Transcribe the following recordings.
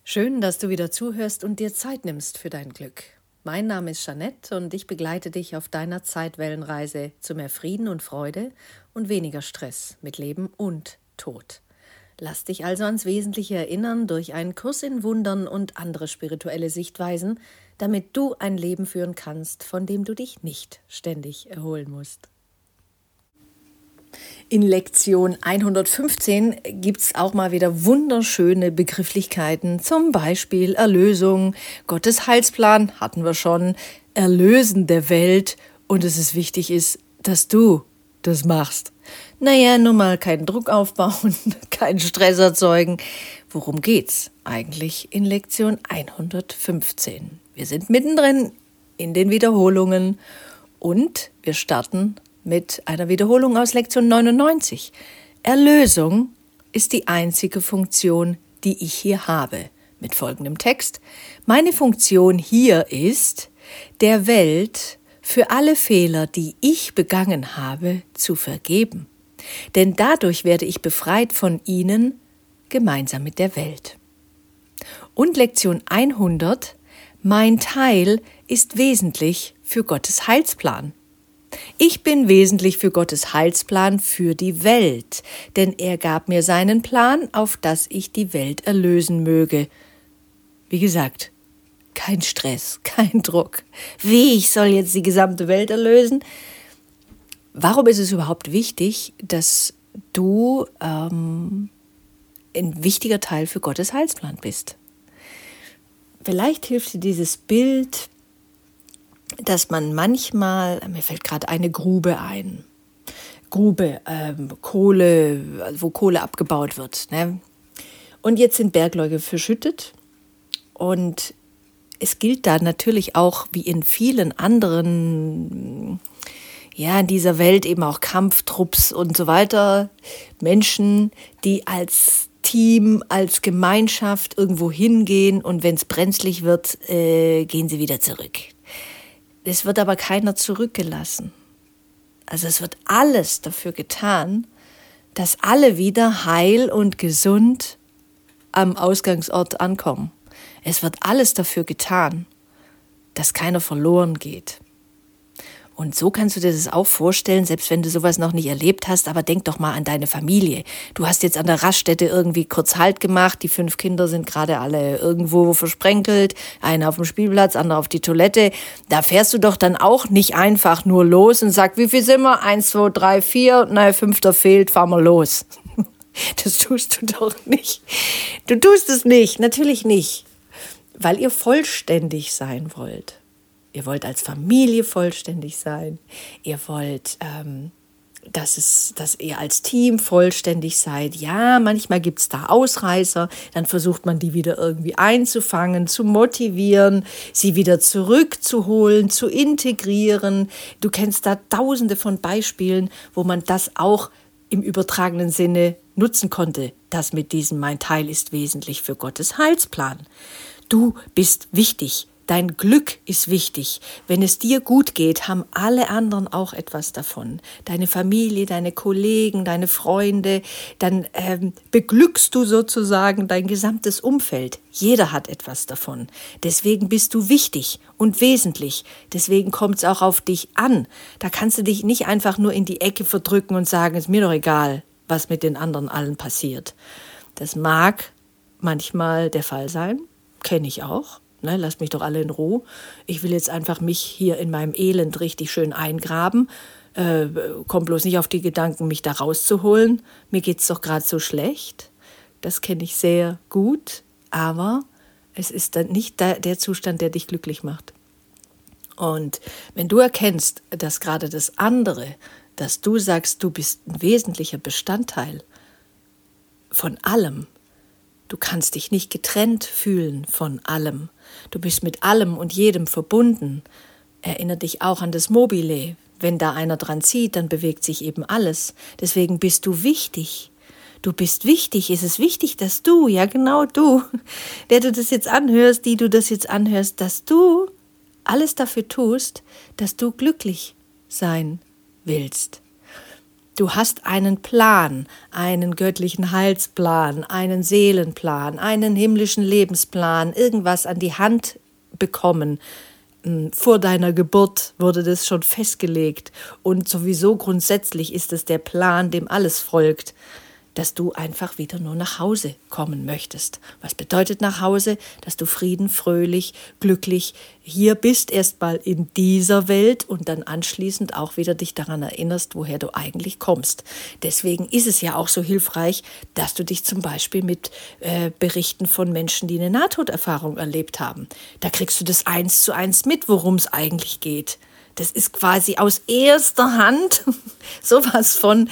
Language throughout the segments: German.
Schön, dass du wieder zuhörst und dir Zeit nimmst für dein Glück. Mein Name ist Jeanette und ich begleite dich auf deiner Zeitwellenreise zu mehr Frieden und Freude und weniger Stress mit Leben und Tod. Lass dich also ans Wesentliche erinnern durch einen Kurs in Wundern und andere spirituelle Sichtweisen, damit du ein Leben führen kannst, von dem du dich nicht ständig erholen musst. In Lektion 115 gibt es auch mal wieder wunderschöne Begrifflichkeiten, zum Beispiel Erlösung, Gottes Heilsplan hatten wir schon, Erlösen der Welt und es ist wichtig ist, dass du das machst. Naja, nur mal keinen Druck aufbauen, keinen Stress erzeugen. Worum geht's eigentlich in Lektion 115? Wir sind mittendrin in den Wiederholungen und wir starten mit einer Wiederholung aus Lektion 99. Erlösung ist die einzige Funktion, die ich hier habe. Mit folgendem Text. Meine Funktion hier ist, der Welt für alle Fehler, die ich begangen habe, zu vergeben. Denn dadurch werde ich befreit von ihnen, gemeinsam mit der Welt. Und Lektion 100. Mein Teil ist wesentlich für Gottes Heilsplan. Ich bin wesentlich für Gottes Heilsplan für die Welt, denn er gab mir seinen Plan, auf dass ich die Welt erlösen möge. Wie gesagt, kein Stress, kein Druck. Wie, ich soll jetzt die gesamte Welt erlösen? Warum ist es überhaupt wichtig, dass du ein wichtiger Teil für Gottes Heilsplan bist? Vielleicht hilft dir dieses Bild, dass man manchmal, mir fällt gerade eine Grube ein, Kohle, wo Kohle abgebaut wird, ne? Und jetzt sind Bergleute verschüttet und es gilt da natürlich auch, wie in vielen anderen, in dieser Welt eben auch Kampftrupps und so weiter, Menschen, die als Team, als Gemeinschaft irgendwo hingehen und wenn es brenzlig wird, gehen sie wieder zurück. Es wird aber keiner zurückgelassen. Also es wird alles dafür getan, dass alle wieder heil und gesund am Ausgangsort ankommen. Es wird alles dafür getan, dass keiner verloren geht. Und so kannst du dir das auch vorstellen, selbst wenn du sowas noch nicht erlebt hast, aber denk doch mal an deine Familie. Du hast jetzt an der Raststätte irgendwie kurz Halt gemacht, die 5 Kinder sind gerade alle irgendwo versprenkelt, einer auf dem Spielplatz, andere auf die Toilette. Da fährst du doch dann auch nicht einfach nur los und sagst, wie viel sind wir? 1, 2, 3, 4, 5. fehlt, fahren wir los. Das tust du doch nicht. Du tust es nicht, natürlich nicht, weil ihr vollständig sein wollt. Ihr wollt als Familie vollständig sein. Ihr wollt, dass ihr als Team vollständig seid. Ja, manchmal gibt es da Ausreißer. Dann versucht man, die wieder irgendwie einzufangen, zu motivieren, sie wieder zurückzuholen, zu integrieren. Du kennst da tausende von Beispielen, wo man das auch im übertragenen Sinne nutzen konnte. Das mit diesem Mein Teil ist wesentlich für Gottes Heilsplan. Du bist wichtig. Dein Glück ist wichtig. Wenn es dir gut geht, haben alle anderen auch etwas davon. Deine Familie, deine Kollegen, deine Freunde, dann beglückst du sozusagen dein gesamtes Umfeld. Jeder hat etwas davon. Deswegen bist du wichtig und wesentlich. Deswegen kommt es auch auf dich an. Da kannst du dich nicht einfach nur in die Ecke verdrücken und sagen, ist mir doch egal, was mit den anderen allen passiert. Das mag manchmal der Fall sein, kenne ich auch. Ne, lasst mich doch alle in Ruhe. Ich will jetzt einfach mich hier in meinem Elend richtig schön eingraben. Komm bloß nicht auf die Gedanken, mich da rauszuholen. Mir geht's doch gerade so schlecht. Das kenne ich sehr gut. Aber es ist dann nicht der Zustand, der dich glücklich macht. Und wenn du erkennst, dass gerade das andere, dass du sagst, du bist ein wesentlicher Bestandteil von allem, du kannst dich nicht getrennt fühlen von allem. Du bist mit allem und jedem verbunden. Erinnere dich auch an das Mobile. Wenn da einer dran zieht, dann bewegt sich eben alles. Deswegen bist du wichtig. Du bist wichtig. Es ist wichtig, dass du, ja genau du, der du das jetzt anhörst, die du das jetzt anhörst, dass du alles dafür tust, dass du glücklich sein willst. Du hast einen Plan, einen göttlichen Heilsplan, einen Seelenplan, einen himmlischen Lebensplan, irgendwas an die Hand bekommen. Vor deiner Geburt wurde das schon festgelegt und sowieso grundsätzlich ist es der Plan, dem alles folgt, dass du einfach wieder nur nach Hause kommen möchtest. Was bedeutet nach Hause? Dass du Frieden, fröhlich, glücklich hier bist, erstmal in dieser Welt und dann anschließend auch wieder dich daran erinnerst, woher du eigentlich kommst. Deswegen ist es ja auch so hilfreich, dass du dich zum Beispiel mit Berichten von Menschen, die eine Nahtoderfahrung erlebt haben. Da kriegst du das 1:1 mit, worum es eigentlich geht. Das ist quasi aus erster Hand sowas von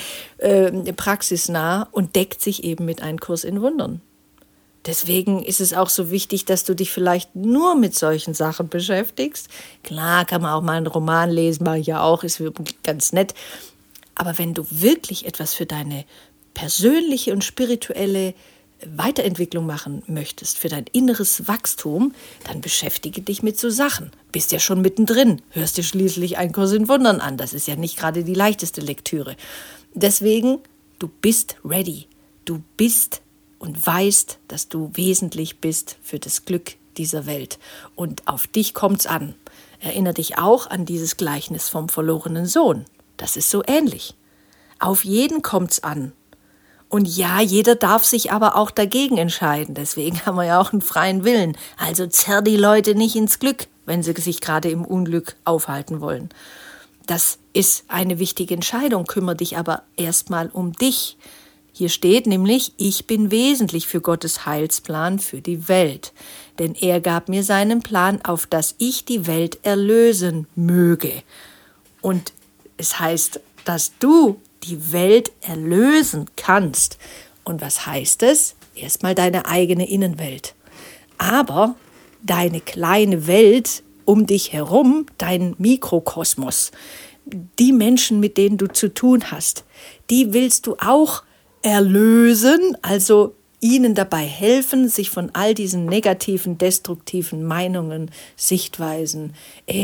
praxisnah und deckt sich eben mit einem Kurs in Wundern. Deswegen ist es auch so wichtig, dass du dich vielleicht nur mit solchen Sachen beschäftigst. Klar kann man auch mal einen Roman lesen, mache ich ja auch, ist ganz nett. Aber wenn du wirklich etwas für deine persönliche und spirituelle Weiterentwicklung machen möchtest, für dein inneres Wachstum, dann beschäftige dich mit so Sachen. Bist ja schon mittendrin, hörst dir schließlich einen Kurs in Wundern an. Das ist ja nicht gerade die leichteste Lektüre. Deswegen, du bist ready. Du bist und weißt, dass du wesentlich bist für das Glück dieser Welt. Und auf dich kommt's an. Erinnere dich auch an dieses Gleichnis vom verlorenen Sohn. Das ist so ähnlich. Auf jeden kommt's an. Und ja, jeder darf sich aber auch dagegen entscheiden. Deswegen haben wir ja auch einen freien Willen. Also zerr die Leute nicht ins Glück, wenn sie sich gerade im Unglück aufhalten wollen. Das ist eine wichtige Entscheidung. Kümmere dich aber erstmal um dich. Hier steht nämlich, ich bin wesentlich für Gottes Heilsplan für die Welt. Denn er gab mir seinen Plan, auf dass ich die Welt erlösen möge. Und es heißt, dass du die Welt erlösen kannst. Und was heißt es? Erstmal deine eigene Innenwelt. Aber deine kleine Welt um dich herum, dein Mikrokosmos, die Menschen, mit denen du zu tun hast, die willst du auch erlösen, also ihnen dabei helfen, sich von all diesen negativen, destruktiven Meinungen, Sichtweisen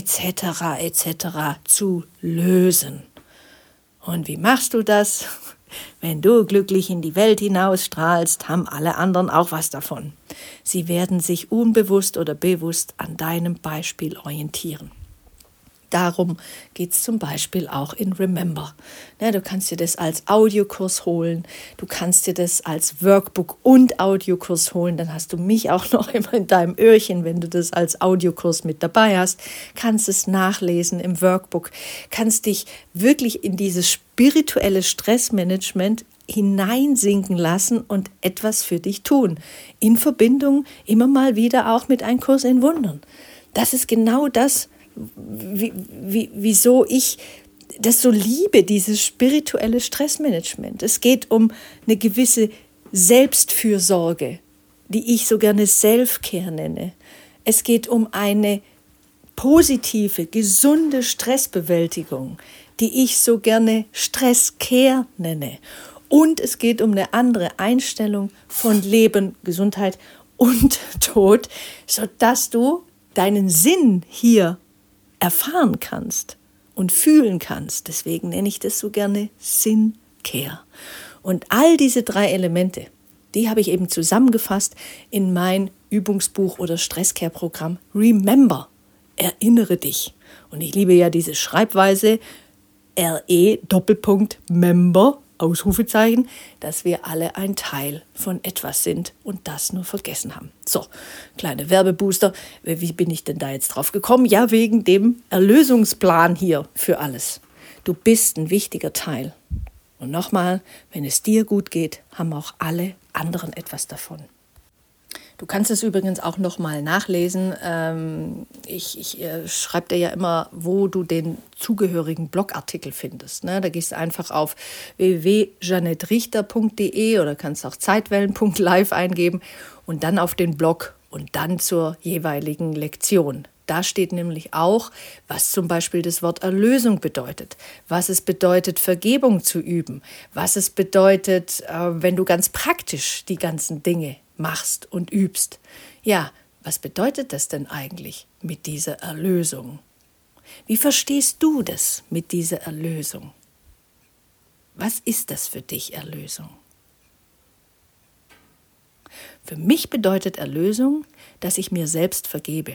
etc. zu lösen. Und wie machst du das? Wenn du glücklich in die Welt hinausstrahlst, haben alle anderen auch was davon. Sie werden sich unbewusst oder bewusst an deinem Beispiel orientieren. Darum geht es zum Beispiel auch in Remember. Ja, du kannst dir das als Audiokurs holen, du kannst dir das als Workbook und Audiokurs holen, dann hast du mich auch noch immer in deinem Öhrchen, wenn du das als Audiokurs mit dabei hast, kannst es nachlesen im Workbook, kannst dich wirklich in dieses spirituelle Stressmanagement hineinsinken lassen und etwas für dich tun. In Verbindung immer mal wieder auch mit einem Kurs in Wundern. Das ist genau das, wieso ich das so liebe, dieses spirituelle Stressmanagement. Es geht um eine gewisse Selbstfürsorge, die ich so gerne Self-Care nenne. Es geht um eine positive, gesunde Stressbewältigung, die ich so gerne Stress-Care nenne. Und es geht um eine andere Einstellung von Leben, Gesundheit und Tod, sodass du deinen Sinn hier erfahren kannst und fühlen kannst. Deswegen nenne ich das so gerne Sincare. Und all diese 3 Elemente, die habe ich eben zusammengefasst in mein Übungsbuch oder Stresscare-Programm Remember. Erinnere dich. Und ich liebe ja diese Schreibweise RE:member, Ausrufezeichen, dass wir alle ein Teil von etwas sind und das nur vergessen haben. So, kleine Werbebooster. Wie bin ich denn da jetzt drauf gekommen? Ja, wegen dem Erlösungsplan hier für alles. Du bist ein wichtiger Teil. Und nochmal, wenn es dir gut geht, haben auch alle anderen etwas davon. Du kannst es übrigens auch nochmal nachlesen. Ich schreibe dir ja immer, wo du den zugehörigen Blogartikel findest. Ne? Da gehst du einfach auf www.janettrichter.de oder kannst auch zeitwellen.live eingeben und dann auf den Blog und dann zur jeweiligen Lektion. Da steht nämlich auch, was zum Beispiel das Wort Erlösung bedeutet, was es bedeutet, Vergebung zu üben, was es bedeutet, wenn du ganz praktisch die ganzen Dinge machst und übst. Ja, was bedeutet das denn eigentlich mit dieser Erlösung? Wie verstehst du das mit dieser Erlösung? Was ist das für dich, Erlösung? Für mich bedeutet Erlösung, dass ich mir selbst vergebe.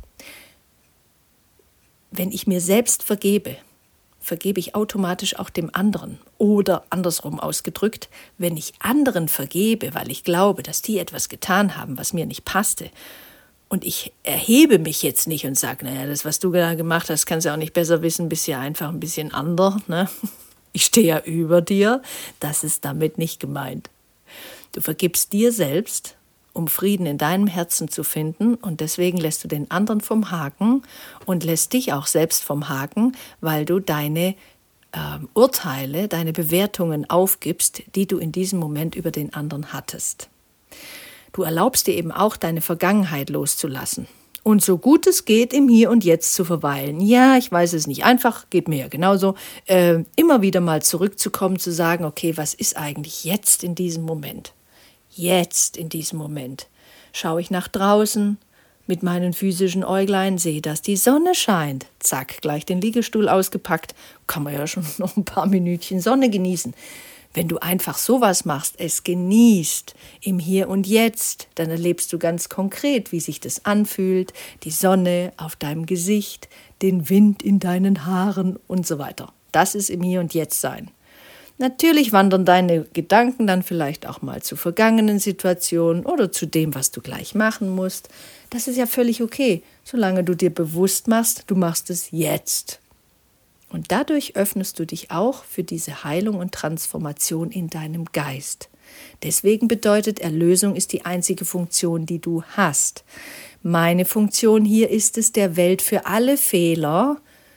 Wenn ich mir selbst vergebe, vergebe ich automatisch auch dem anderen. Oder andersrum ausgedrückt, wenn ich anderen vergebe, weil ich glaube, dass die etwas getan haben, was mir nicht passte, und ich erhebe mich jetzt nicht und sage, naja, das, was du gerade gemacht hast, kannst du auch nicht besser wissen, bist ja einfach ein bisschen anders, ne? Ich stehe ja über dir, das ist damit nicht gemeint. Du vergibst dir selbst, um Frieden in deinem Herzen zu finden, und deswegen lässt du den anderen vom Haken und lässt dich auch selbst vom Haken, weil du deine Urteile, deine Bewertungen aufgibst, die du in diesem Moment über den anderen hattest. Du erlaubst dir eben auch, deine Vergangenheit loszulassen und so gut es geht, im Hier und Jetzt zu verweilen. Ja, ich weiß, es ist nicht einfach, geht mir ja genauso. Immer wieder mal zurückzukommen, zu sagen, okay, was ist eigentlich jetzt in diesem Moment? Jetzt in diesem Moment schaue ich nach draußen mit meinen physischen Äuglein, sehe, dass die Sonne scheint. Zack, gleich den Liegestuhl ausgepackt. Kann man ja schon noch ein paar Minütchen Sonne genießen. Wenn du einfach sowas machst, es genießt im Hier und Jetzt, dann erlebst du ganz konkret, wie sich das anfühlt, die Sonne auf deinem Gesicht, den Wind in deinen Haaren und so weiter. Das ist im Hier und Jetzt sein. Natürlich wandern deine Gedanken dann vielleicht auch mal zu vergangenen Situationen oder zu dem, was du gleich machen musst. Das ist ja völlig okay, solange du dir bewusst machst, du machst es jetzt. Und dadurch öffnest du dich auch für diese Heilung und Transformation in deinem Geist. Deswegen bedeutet, Erlösung ist die einzige Funktion, die du hast. Meine Funktion hier ist es, der Welt für alle Fehler,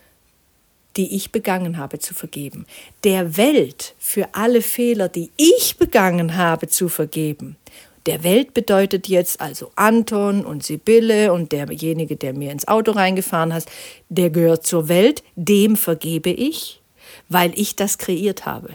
die ich begangen habe, zu vergeben. Der Welt für alle Fehler, die ich begangen habe, zu vergeben. Der Welt bedeutet jetzt also Anton und Sibylle und derjenige, der mir ins Auto reingefahren hat, der gehört zur Welt, dem vergebe ich, weil ich das kreiert habe.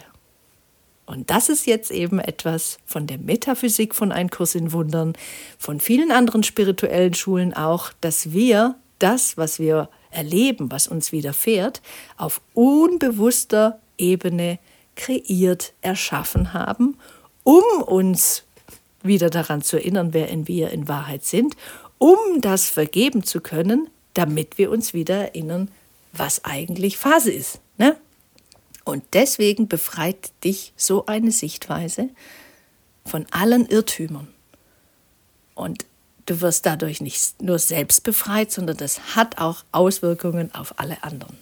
Und das ist jetzt eben etwas von der Metaphysik von Ein Kurs in Wundern, von vielen anderen spirituellen Schulen auch, dass wir das, was wir erleben, was uns widerfährt, auf unbewusster Ebene kreiert, erschaffen haben, um uns wieder daran zu erinnern, wer wir in Wahrheit sind, um das vergeben zu können, damit wir uns wieder erinnern, was eigentlich Phase ist, ne? Und deswegen befreit dich so eine Sichtweise von allen Irrtümern. Und du wirst dadurch nicht nur selbst befreit, sondern das hat auch Auswirkungen auf alle anderen.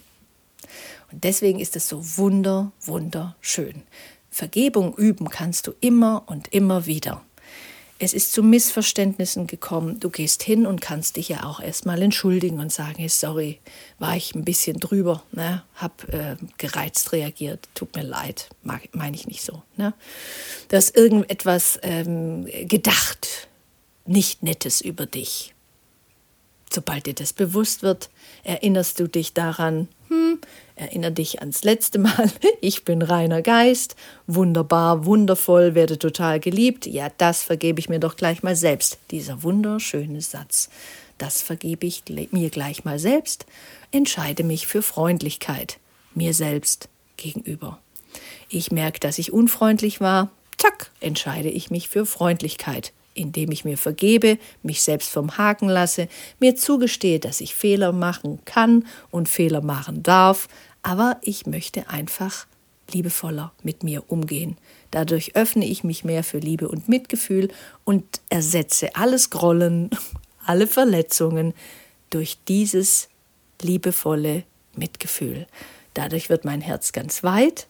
Und deswegen ist es so wunderschön. Vergebung üben kannst du immer und immer wieder. Es ist zu Missverständnissen gekommen. Du gehst hin und kannst dich ja auch erstmal entschuldigen und sagen, hey, sorry, war ich ein bisschen drüber, ne? Hab gereizt reagiert, tut mir leid, meine ich nicht so. Ne? Du hast irgendetwas gedacht, nicht Nettes über dich. Sobald dir das bewusst wird, erinnerst du dich daran, erinnere dich ans letzte Mal, ich bin reiner Geist, wunderbar, wundervoll, werde total geliebt. Ja, das vergebe ich mir doch gleich mal selbst. Dieser wunderschöne Satz, das vergebe ich mir gleich mal selbst, entscheide mich für Freundlichkeit, mir selbst gegenüber. Ich merke, dass ich unfreundlich war, zack, entscheide ich mich für Freundlichkeit, indem ich mir vergebe, mich selbst vom Haken lasse, mir zugestehe, dass ich Fehler machen kann und Fehler machen darf, aber ich möchte einfach liebevoller mit mir umgehen. Dadurch öffne ich mich mehr für Liebe und Mitgefühl und ersetze alles Grollen, alle Verletzungen durch dieses liebevolle Mitgefühl. Dadurch wird mein Herz ganz weit.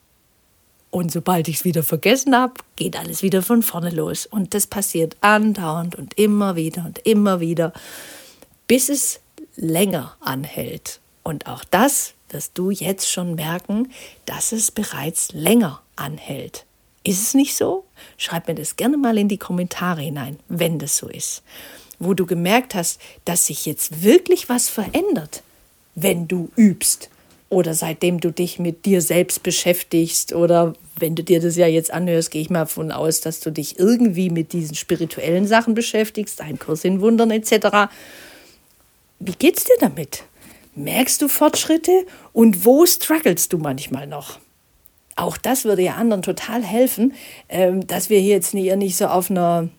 Und sobald ich es wieder vergessen habe, geht alles wieder von vorne los. Und das passiert andauernd und immer wieder, bis es länger anhält. Und auch das wirst du jetzt schon merken, dass es bereits länger anhält. Ist es nicht so? Schreib mir das gerne mal in die Kommentare hinein, wenn das so ist. Wo du gemerkt hast, dass sich jetzt wirklich was verändert, wenn du übst. Oder seitdem du dich mit dir selbst beschäftigst oder wenn du dir das ja jetzt anhörst, gehe ich mal davon aus, dass du dich irgendwie mit diesen spirituellen Sachen beschäftigst, Ein Kurs in Wundern etc. Wie geht's dir damit? Merkst du Fortschritte und wo strugglest du manchmal noch? Auch das würde ja anderen total helfen, dass wir hier jetzt nicht so auf einer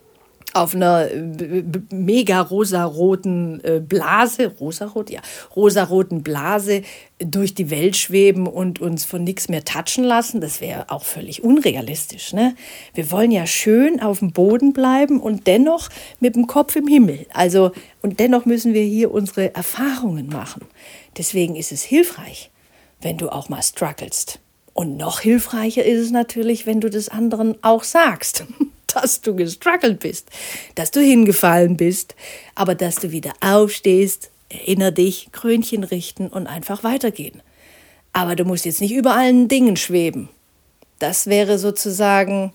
mega rosaroten Blase, rosaroten Blase durch die Welt schweben und uns von nichts mehr touchen lassen. Das wäre auch völlig unrealistisch, ne? Wir wollen ja schön auf dem Boden bleiben und dennoch mit dem Kopf im Himmel. Und dennoch müssen wir hier unsere Erfahrungen machen. Deswegen ist es hilfreich, wenn du auch mal strugglest. Und noch hilfreicher ist es natürlich, wenn du das anderen auch sagst, dass du gestruggelt bist, dass du hingefallen bist, aber dass du wieder aufstehst, erinnere dich, Krönchen richten und einfach weitergehen. Aber du musst jetzt nicht über allen Dingen schweben. Das wäre sozusagen,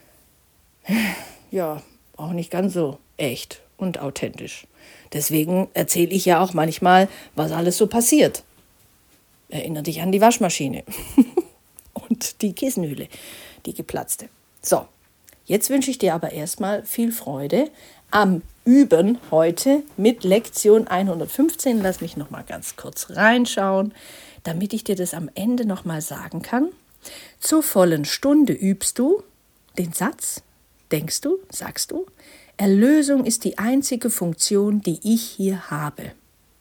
ja, auch nicht ganz so echt und authentisch. Deswegen erzähle ich ja auch manchmal, was alles so passiert. Erinnere dich an die Waschmaschine und die Kissenhülle, die geplatzte. So. Jetzt wünsche ich dir aber erstmal viel Freude am Üben heute mit Lektion 115. Lass mich noch mal ganz kurz reinschauen, damit ich dir das am Ende noch mal sagen kann. Zur vollen Stunde übst du den Satz, denkst du, sagst du, Erlösung ist die einzige Funktion, die ich hier habe.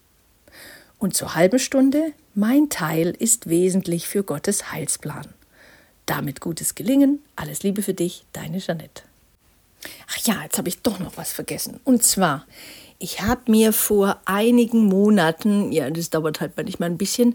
Und zur halben Stunde, mein Teil ist wesentlich für Gottes Heilsplan. Damit gutes Gelingen, alles Liebe für dich, deine Jeanette. Ach ja, jetzt habe ich doch noch was vergessen. Und zwar, ich habe mir vor einigen Monaten, ja, das dauert halt manchmal ein bisschen,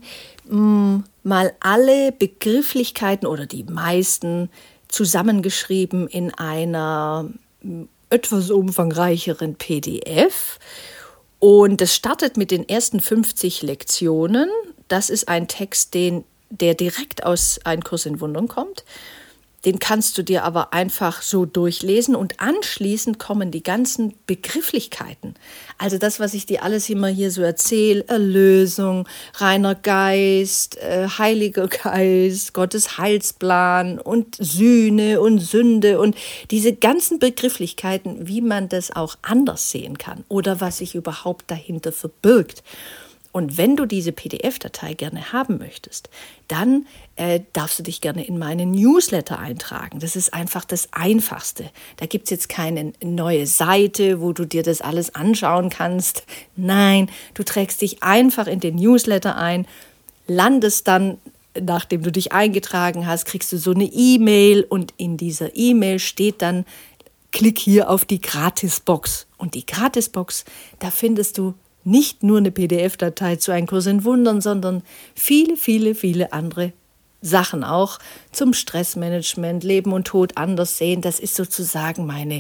mal alle Begrifflichkeiten oder die meisten zusammengeschrieben in einer etwas umfangreicheren PDF. Und das startet mit den ersten 50 Lektionen. Das ist ein Text, der direkt aus Ein Kurs in Wundern kommt. Den kannst du dir aber einfach so durchlesen und anschließend kommen die ganzen Begrifflichkeiten. Also das, was ich dir alles immer hier so erzähle, Erlösung, reiner Geist, Heiliger Geist, Gottes Heilsplan und Sühne und Sünde und diese ganzen Begrifflichkeiten, wie man das auch anders sehen kann oder was sich überhaupt dahinter verbirgt. Und wenn du diese PDF-Datei gerne haben möchtest, dann darfst du dich gerne in meinen Newsletter eintragen. Das ist einfach das Einfachste. Da gibt es jetzt keine neue Seite, wo du dir das alles anschauen kannst. Nein, du trägst dich einfach in den Newsletter ein, landest dann, nachdem du dich eingetragen hast, kriegst du so eine E-Mail und in dieser E-Mail steht dann, klick hier auf die Gratisbox. Und die Gratisbox, da findest du nicht nur eine PDF-Datei zu Ein Kurs in Wundern, sondern viele, viele, viele andere Sachen auch zum Stressmanagement, Leben und Tod anders sehen. Das ist sozusagen meine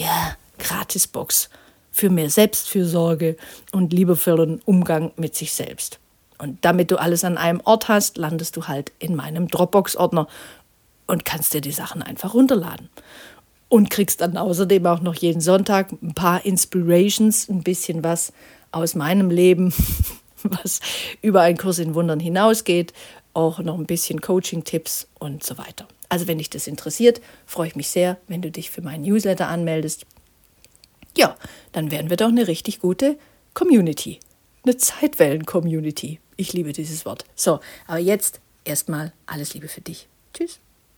Gratisbox für mehr Selbstfürsorge und liebevollen Umgang mit sich selbst. Und damit du alles an einem Ort hast, landest du halt in meinem Dropbox-Ordner und kannst dir die Sachen einfach runterladen. Und kriegst dann außerdem auch noch jeden Sonntag ein paar Inspirations, ein bisschen was aus meinem Leben, was über Ein Kurs in Wundern hinausgeht, auch noch ein bisschen Coaching-Tipps und so weiter. Also wenn dich das interessiert, freue ich mich sehr, wenn du dich für meinen Newsletter anmeldest. Ja, dann werden wir doch eine richtig gute Community, eine Zeitwellen-Community. Ich liebe dieses Wort. So, aber jetzt erstmal alles Liebe für dich. Tschüss.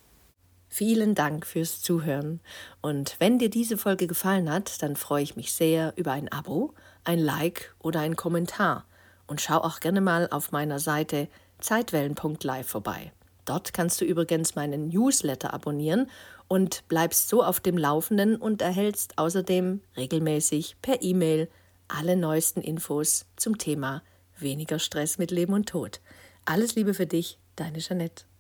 Vielen Dank fürs Zuhören und wenn dir diese Folge gefallen hat, dann freue ich mich sehr über ein Abo, ein Like oder einen Kommentar und schau auch gerne mal auf meiner Seite zeitwellen.live vorbei. Dort kannst du übrigens meinen Newsletter abonnieren und bleibst so auf dem Laufenden und erhältst außerdem regelmäßig per E-Mail alle neuesten Infos zum Thema weniger Stress mit Leben und Tod. Alles Liebe für dich, deine Jeanette.